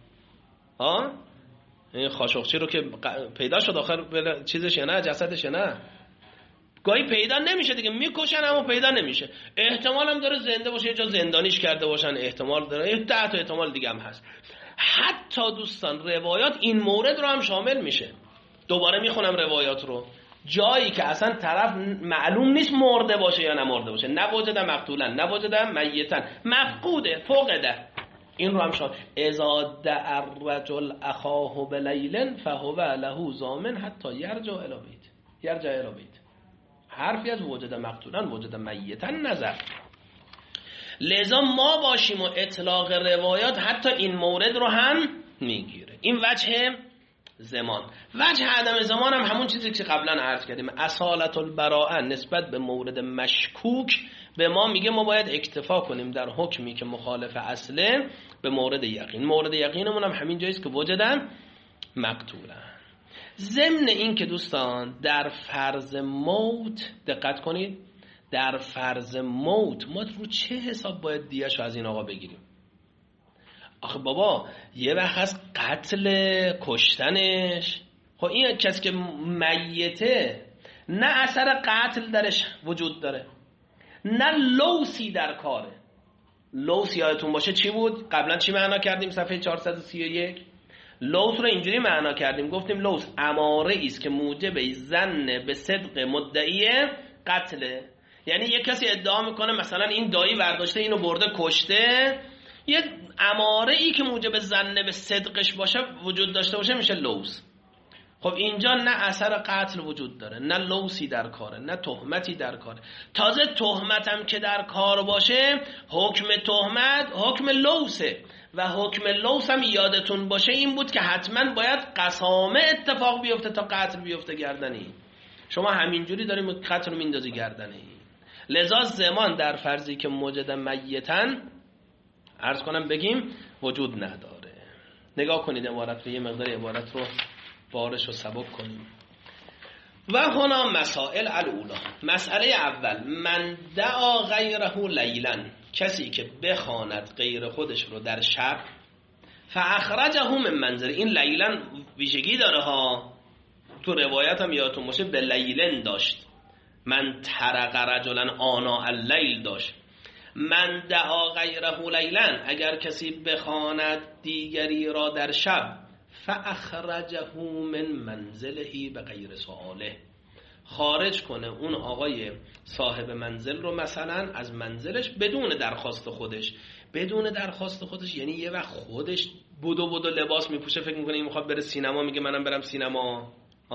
این خاشقچی رو که پیدا شد آخر چیزش یا نه، جسدش یا نه، گاهی پیدا نمیشه دیگه، میکشن اما پیدا نمیشه. احتمال هم داره زنده باشه، یه جا زندانیش کرده باشن، احتمال داره، 10 تا احتمال دیگه هم هست. حتی دوستان روایات این مورد رو هم شامل میشه. دوباره میخونم روایات رو، جایی که اصلا طرف معلوم نیست مرده باشه یا نمرده باشه، نوجد مقتولا نوجد میتا، مفقوده، فقده، این رو هم شامل. اذا دعا الرجل اخاه بلیل فهو له ضامن حتی یرجع الی بیت. حرفی از وجد مقتولا وجد میتا نظر. لذا ما باشیم و اطلاق روایات حتی این مورد رو هم میگیره. این وجه زمان. وجه عدم زمان هم همون چیزی که قبلا عرض کردیم، اصالت البراءه نسبت به مورد مشکوک به ما میگه ما باید اکتفا کنیم در حکمی که مخالف اصله به مورد یقین. مورد یقینمون هم همین جاییست که وجدن مقتولن. ضمن این که دوستان در فرض موت دقت کنید، در فرض موت ما رو چه حساب باید دیه‌شو از این آقا بگیریم؟ آخه بابا یه وقت هست قتل کشتنش، خب این کسی که میته نه اثر قتل درش وجود داره نه لوسی در کاره. لوس یادتون باشه چی بود؟ قبلا چی معنا کردیم؟ صفحه 431 لوس رو اینجوری معنا کردیم، گفتیم لوس اماره ایست که موجب ظن به صدق مدعی قتله. یعنی یک کسی ادعا میکنه مثلا این دایی برداشته اینو برده کشته، یه اماره ای که موجب ظن به صدقش باشه وجود داشته باشه میشه لوس. خب اینجا نه اثر قتل وجود داره، نه لوسی در کاره، نه تهمتی در کاره. تازه تهمتم که در کار باشه حکم تهمت حکم لوسه و حکم لوس هم یادتون باشه این بود که حتما باید قسامه اتفاق بیفته تا قتل بیفته گردنی. شما همینجوری داریم قتل رو میندازی گردنی. لذا زمان در فرضی که موجد میتن عرض کنم بگیم وجود نداره. نگاه کنید عبارت رو، یه مقدار عبارت رو بارش و سبک کنیم. و هنا مسائل الاولا. مسئله اول، من دعا غیره لیلا، کسی که بخواند غیر خودش رو در شب، فاخرجه من منزل. این لیلا ویژگی داره ها، تو روایت هم یادتون باشه به لیلن داشت، من ترق رجلا آنا اللیل داشت. من دعا غیره لیلا، اگر کسی بخواند دیگری را در شب، فاخرجه من منزله به غیر سؤاله، خارج کنه اون آقای صاحب منزل رو مثلا از منزلش بدون درخواست خودش. بدون درخواست خودش یعنی یه وقت خودش بدو لباس میپوشه، فکر میکنه این میخواد بره سینما، میگه منم برم سینما،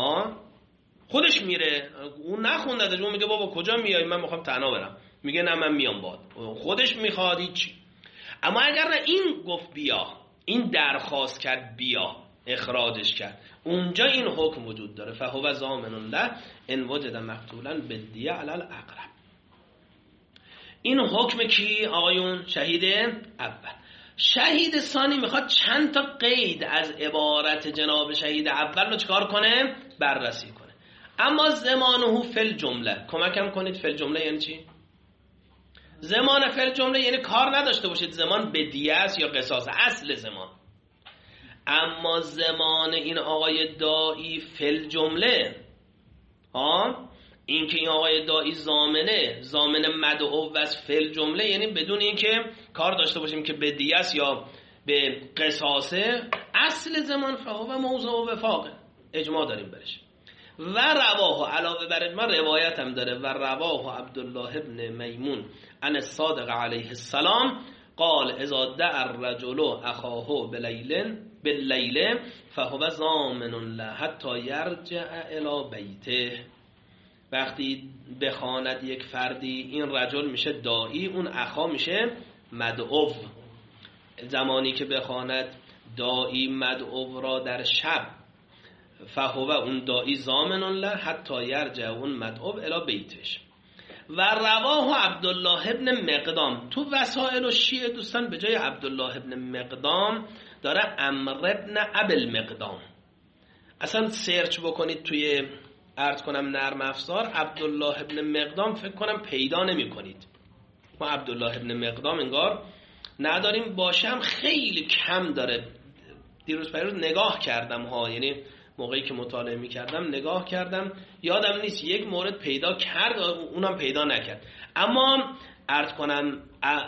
خودش میره، اون نخوندهش، اون میگه بابا کجا میای؟ من میخوام تنها برم، میگه نه من میام باد، خودش میخواد هیچ. اما اگر نه این گفت بیا، این درخواست کرد بیا، اخراجش کرد، اونجا این حکم وجود داره، فهو ضامن له ان وجد مقتولا بالدیه علی الاقرب. این حکم کی آقایون؟ شهید اول. شهید ثانی میخواد چند تا قید از عبارت جناب شهید اول رو چکار کنه؟ بررسی کنه. اما زمانه فی الجمله، کمکم کنید، فی الجمله یعنی چی؟ زمان فی الجمله یعنی کار نداشته باشید زمان به دیه است یا قصاص، اصل زمان. اما زمان این آقای دائی فی الجمله، این که این آقای دائی زامن مدعو و فی الجمله، یعنی بدون این که کار داشته باشیم که به دیه است یا به قصاصه، اصل زمان فهو موضع و وفاقه، اجماع داریم برش. و رواه، علاوه بر اجماع روایت هم داره، و رواه عبدالله ابن میمون عن الصادق علیه السلام قال اذا دعا الرجل اخاه باللیل فهو ضامن له حتی یرجع الی بیته. وقتی بخواند یک فردی، این رجل میشه دائی، اون اخا میشه مدعو. زمانی که بخواند دائی مدعو را در شب، فهو اون دائی ضامن له حتی یرجع اون مدعو الی بیتش. و رواه عبدالله ابن مقدام. تو وسائل و شیعه دوستان به جای عبدالله ابن مقدام داره عمرو ابن ابی المقدام. اصلا سرچ بکنید توی عرض کنم نرم افزار عبدالله ابن مقدام، فکر کنم پیدا نمی کنید. ما عبدالله ابن مقدام انگار نداریم، باشم خیلی کم داره. دیروز پیروز نگاه کردم ها، یعنی موقعی که مطالعه میکردم نگاه کردم یادم نیست یک مورد پیدا کرد اونم پیدا نکرد. اما عرض کنم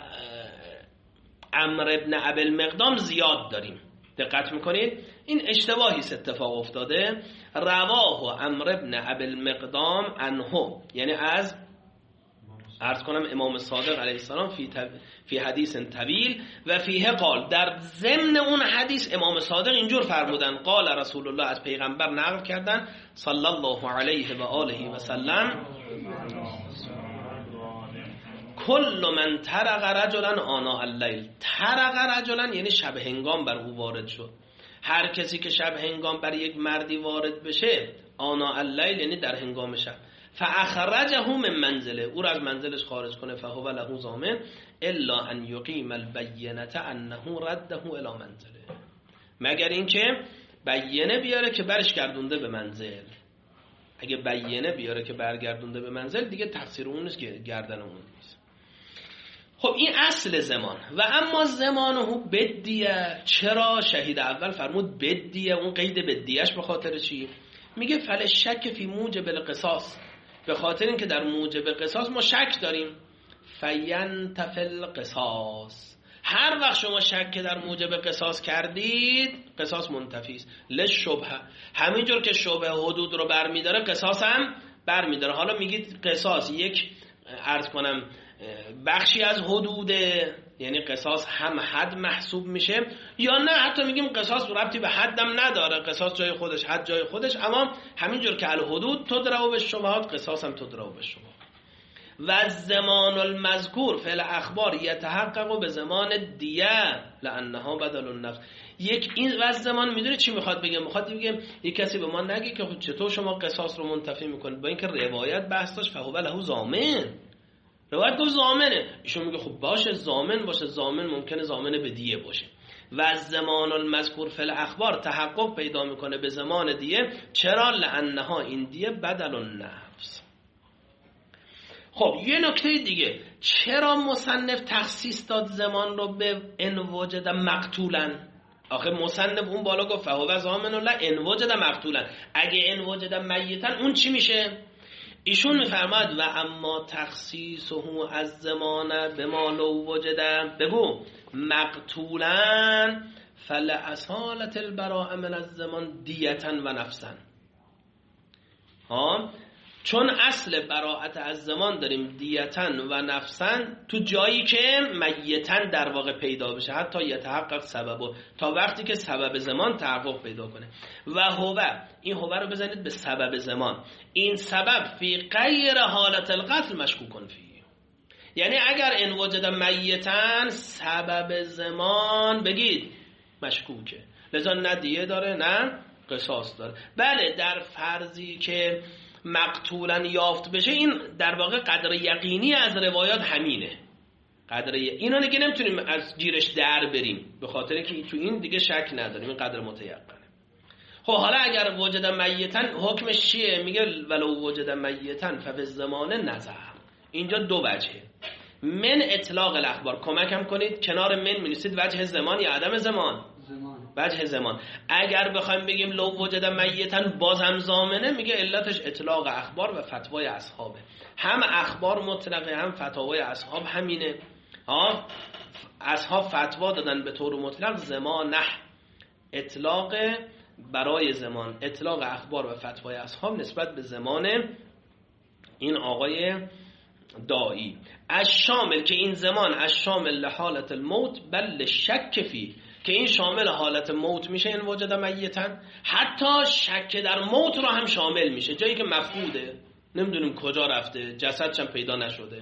عمرو ابن ابی المقدام زیاد داریم. دقت میکنید این اشتباهی اتفاق افتاده. رواه عمرو ابن ابی المقدام عنه، یعنی از عرض کنم امام صادق علیه السلام فی حدیث طویل و فیه قال، در ضمن اون حدیث امام صادق اینجور فرمودن قال رسول الله، از پیغمبر نقل کردن صلی الله علیه و آله و سلم کل من طرق رجلا آناء اللیل. طرق رجلا یعنی شب هنگام بر او وارد شد. هر کسی که شب هنگام بر یک مردی وارد بشه، آناء اللیل یعنی در هنگام شب، فاخرجه من منزله، او را از منزلش خارج کنه، فهو له ضامن الا ان یقیم البینه انه رده الی منزله، مگر اینکه بینه بیاره که برش گردونده به منزل. اگه بینه بیاره که برگردونده به منزل دیگه تقصیر اون نیست که گردن اون نیست. خب این اصل زمان. و اما زمانه بدیه. چرا شهید اول فرمود بدیه؟ اون قید بدیهش به خاطر چی؟ میگه فل شک فی موجب القصاص، به خاطر اینکه در موجب قصاص ما شک داریم. فینتفی القصاص، هر وقت شما شک در موجب قصاص کردید قصاص منتفی است. للشبهه، همینجور که شبهه حدود رو برمیداره قصاص هم برمیداره. حالا میگید قصاص یک عرض کنم بخشی از حدوده، یعنی قصاص هم حد محسوب میشه، یا نه حتی میگیم قصاص ربطی به حدم نداره، قصاص جای خودش حد جای خودش، اما همینجور که الحدود تدرأ بالشبهات قصاص هم تدرأ بالشبهات. و زمان المذکور فی الاخبار یتحقق به زمان دیه لانها بدل النفس. یک این و زمان میدونه چی میخواد بگه؟ میخواد بگه یک کسی به ما نگه که خب چطور شما قصاص رو منتفی میکنید، با اینکه روایت بحث داشت فهو له ضامن، روایت گفت ضامنه، ایشون میگه خب باشه ضامن باشه، ضامن ممکنه ضامن به دیه باشه. و زمان المذکور فی الاخبار تحقق پیدا میکنه به زمان دیه. چرا؟ لانها این دیه بدل النفس. خب یه نکته دیگه، چرا مصنف تخصیص داد زمان رو به ان وجد مقتولا؟ آخه مصنف اون بالا گفت فهو ضامن لا ان وجد مقتولا، اگه ان وجد میتا اون چی میشه؟ ایشون میفرماد و اما تخصیصه از زمانه به ما لو وجد بگو مقتولا فلأصالة البراء من الزمان دیتا و نفسا. چون اصل براءت از زمان داریم دیتا و نفسا، تو جایی که میتا در واقع پیدا بشه، حتی یتحقق سببو، تا وقتی که سبب زمان تحقق پیدا کنه. و هو، این هو رو بزنید به سبب زمان، این سبب فی غیر حالت القتل مشکوکن فی، یعنی اگر ان وجد میتا سبب زمان بگید مشکوکه، لذا نه دیه داره نه قصاص داره. بله در فرضی که مقتولا یافت بشه، این در واقع قدر یقینی از روایات همینه، قدر اینو دیگه نمیتونیم از گیرش در بریم، به خاطر که تو این دیگه شک نداریم، این قدر متیقنه. خب حالا اگر وجد میتا حکمش چیه؟ میگه ولو وجد میتا ففی الزمان نظر. اینجا دو وجهه. من اطلاق الاخبار، کمکم کنید کنار من می‌نویسید وجه زمان یا عدم زمان؟ وجه زمان. اگر بخوایم بگیم لو وجد میتا بازم ضامنه، میگه علتش اطلاق اخبار و فتوای اصحابه. هم اخبار مطلقه هم فتوای اصحاب همینه. اصحاب فتوا دادن به طور مطلق زمانه، اطلاق برای زمان، اطلاق اخبار و فتوای اصحاب نسبت به زمان این آقای داعی. از شامل که این زمان از شامل لحالت الموت بل شک فی، که این شامل حالت موت میشه این وجد میتن، حتی شک در موت رو هم شامل میشه، جایی که مفقوده، نمیدونیم کجا رفته، جسدش هم پیدا نشده.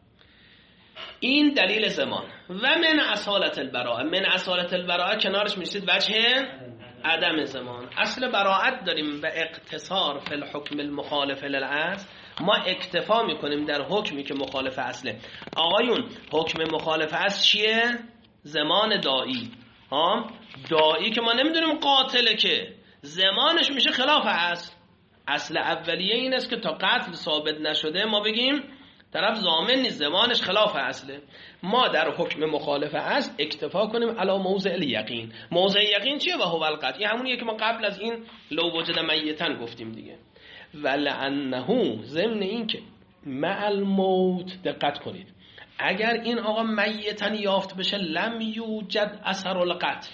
این دلیل زمان. و من اصالت البراءه، من اصالت البراءه کنارش میشید وجه عدم زمان. اصل براءت داریم و اقتصار فی الحکم المخالف للاصل، ما اکتفا میکنیم در حکمی که مخالف اصله. آقایون حکم مخالف اصل چیه؟ زمان داعی. داعی که ما نمیدونیم قاتله، که زمانش میشه خلاف اصل. اصل اولیه این است که تا قتل ثابت نشده ما بگیم طرف ضامن نیست، زمانش خلاف اصله. ما در حکم مخالف اصل اکتفا کنیم علی موضع الیقین. موضع یقین چیه؟ و هو القطع. این همونیه که ما قبل از این لو وجد میتن گفتیم دیگه. ولعنه، ضمن این که مع الموت، دقت کنید، اگر این آقا میتن یافت بشه لم یوجد اثر القتل.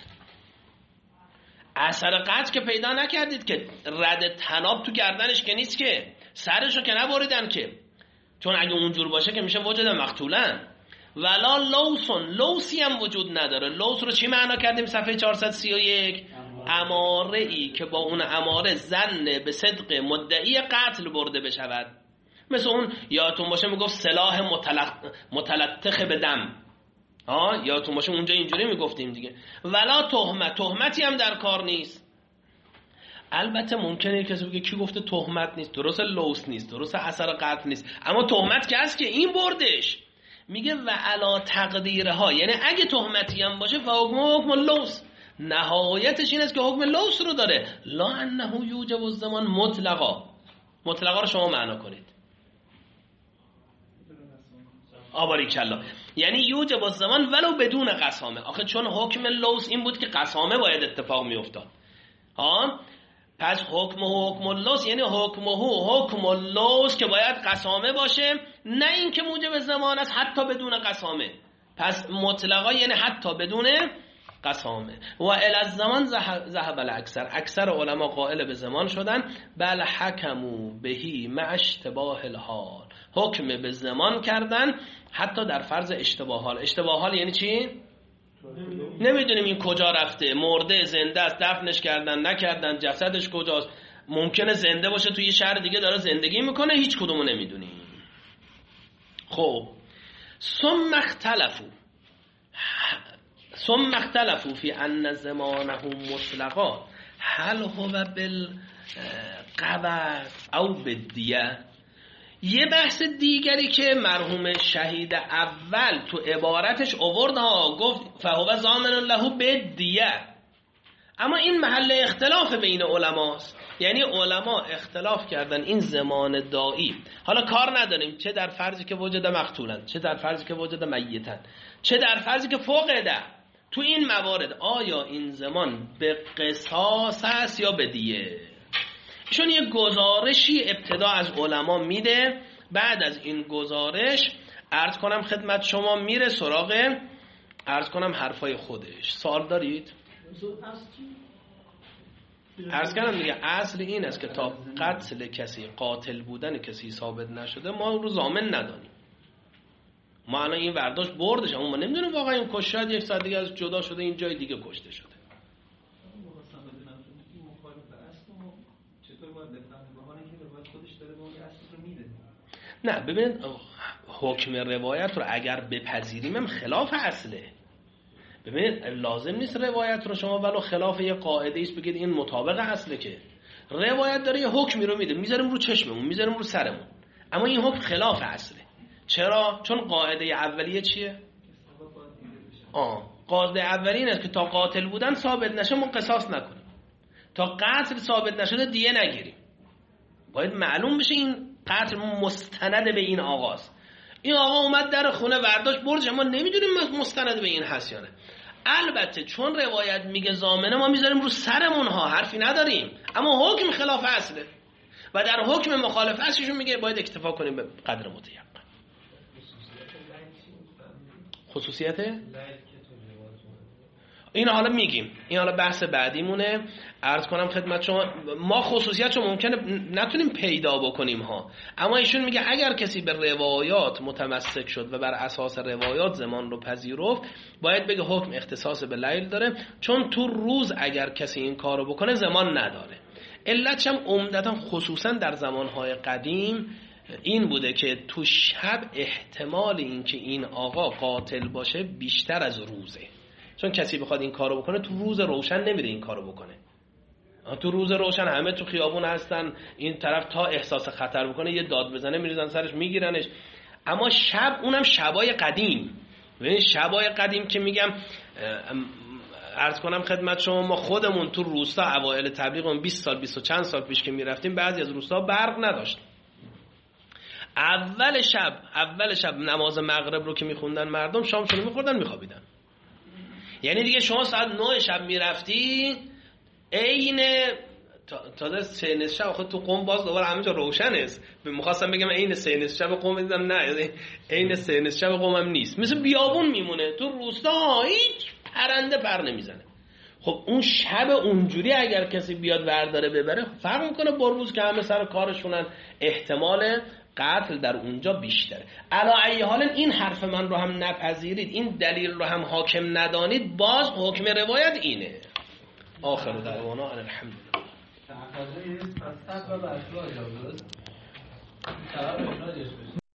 اثر قتل که پیدا نکردید که، رد تناب تو گردنش که نیست که، سرشو که نبریدن که، چون اگه اونجور باشه که میشه وجد مقتولن. ولا لوسون، لوسی هم وجود نداره. لوس رو چی معنا کردیم صفحه 431؟ اماره ای که با اون اماره ظن به صدق مدعی قتل برده بشود. مثل اون یادتون باشه میگفت سلاح متلطخ به دم، یادتون باشه اونجا اینجوری میگفتیم دیگه. ولا تهمت، تهمتی هم در کار نیست. البته ممکنه کسی بگه کی گفته تهمت نیست؟ درست لوس نیست، درست اثر قتل نیست، اما تهمت که هست که این بردش. میگه و علا تقدیرها، یعنی اگه تهمتی هم باشه فحکم لوس، نهایتش این است که حکم لوس رو داره. لا انه یوجب الزمان مطلقا. مطلقا رو شما معنا کنید. باریکالله. یعنی یوجب الزمان ولو بدون قسامه. آخه چون حکم لوس این بود که قسامه باید اتفاق میافتاد. پس حکم اللوس یعنی حکم اللوس که باید قسامه باشه، نه این که موجب زمان است حتی بدون قسامه. پس مطلقا یعنی حتی بدون قسامه. و الی الزمان ذهب الاکثر، اکثر علما قائل به زمان شدن. بل حکموا بهی مع اشتباه الحال، حکم به زمان کردن حتی در فرض اشتباه حال. اشتباه حال یعنی چی؟ نمیدونیم این کجا رفته، مرده زنده است، دفنش کردن نکردن، جسدش کجاست، ممکنه زنده باشه توی شهر دیگه داره زندگی میکنه، هیچ کدومو نمیدونیم. خب ثم اختلفوا فی ان زمانه مطلقا هل هو بالقبض او بالدیه. یه بحث دیگری که مرحوم شهید اول تو عبارتش آورد گفت فهو ضامن له بالدیه، اما این محل اختلاف بین علماست. یعنی علما اختلاف کردن این زمان دائی، حالا کار نداریم چه در فرضی که وجد مقتولن، چه در فرضی که وجد میتن، چه در فرضی که فقده، تو این موارد آیا این زمان به قصاص است یا به دیه؟ چون یه گزارشی ابتدا از علما میده، بعد از این گزارش عرض کنم خدمت شما میره سراغ عرض کنم حرفای خودش. سوال دارید؟ عرض کنم دیگه اصل این است که تا قتل کسی، قاتل بودن کسی ثابت نشده ما رو ضامن ندانیم. ما الان این برداشت بردش، اما ما نمیدونیم واقعا این کش شاید یک ساعت دیگه از جدا شده این جای دیگه کشته شده. نه ببینید حکم روایت رو اگر بپذیریم هم خلاف اصله. ببینید لازم نیست روایت رو شما ولو خلاف یه قاعده ایست بگید این مطابق اصله، که روایت داره یه حکمی رو میده، میذاریم رو چشممون، میذاریم رو سرمون، اما این حکم خلاف اصله. چرا؟ چون قاعده اولیه چیه؟ قاعده اولیه این است که تا قاتل بودن ثابت نشه ما قصاص نکنیم، تا قتل ثابت نشده دیه نگیریم. باید معلوم بشه این قتل مستند به این آقاست. این آقا اومد در خونه برداشت برد، ما نمیدونیم مستند به این هست یا نه. البته چون روایت میگه ضامنه ما میذاریم رو سرمون ها، حرفی نداریم، اما حکم خلاف اصله و در حکم مخالف اصلشون میگه باید اکتفا کنیم به قدر متیقن. خصوصیت این حالا میگیم، این حالا بحث بعدیمونه. عرض کنم خدمت شما ما خصوصیت رو ممکنه نتونیم پیدا بکنیم ها، اما ایشون میگه اگر کسی به روایات متمسک شد و بر اساس روایات زمان رو پذیرفت باید بگه حکم اختصاص به لیل داره، چون تو روز اگر کسی این کارو بکنه زمان نداره. علتش هم عمدتا خصوصا در زمانهای قدیم این بوده که تو شب احتمال این که این آقا قاتل باشه بیشتر از روزه، چون کسی بخواد این کارو بکنه تو روز روشن نمیره این کارو بکنه. تو روز روشن همه تو خیابون هستن، این طرف تا احساس خطر بکنه یه داد بزنه میریزن سرش میگیرنش. اما شب، اونم شبای قدیم، ببین شبای قدیم که میگم عرض کنم خدمت شما ما خودمون تو روستا اوایل تبلیغمون 20 سال 20 و چند سال پیش که میرفتیم بعضی از روستا برق نداشت. اول شب نماز مغرب رو که میخوندن مردم، شامشون رو میخوردن میخوابیدن. یعنی دیگه شما ساعت 9 شب میرفتی، عین تا 3 نصف شب خود تو قم باز دوباره همینجا روشن است. میخواستم بگم عین 3 نصف شب قم، دیدم نه، عین 3 نصف شب قم هم نیست، مثل بیابون میمونه تو روستا، هیچ پرنده پر نمیزنه. خب اون شب اونجوری اگر کسی بیاد ورداره ببره، فرق میکنه با روز که همه سر کارشونن، احتمال قتل در اونجا بیشتره. علی ای حال این حرف من رو هم نپذیرید، این دلیل رو هم حاکم ندانید، باز حکم روایت اینه. آخر دعوانا الحمدلله.